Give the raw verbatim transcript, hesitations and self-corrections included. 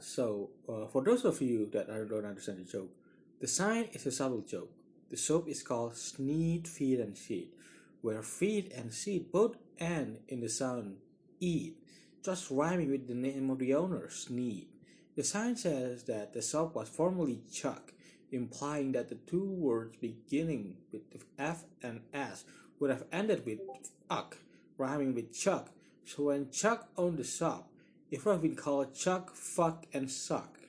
so uh, for those of you that are- don't understand the joke, the sign is a subtle joke. The soap is called Sneed, Feed, and Sheet, where feed and seed both end in the sound eat, just rhyming with the name of the owner, Sneed. The sign says that the soap was formerly Chuck, implying that the two words beginning with the F and S would have ended with uck, rhyming with Chuck. So when Chuck owned the shop, it would have been called Chuck, Fuck, and Suck.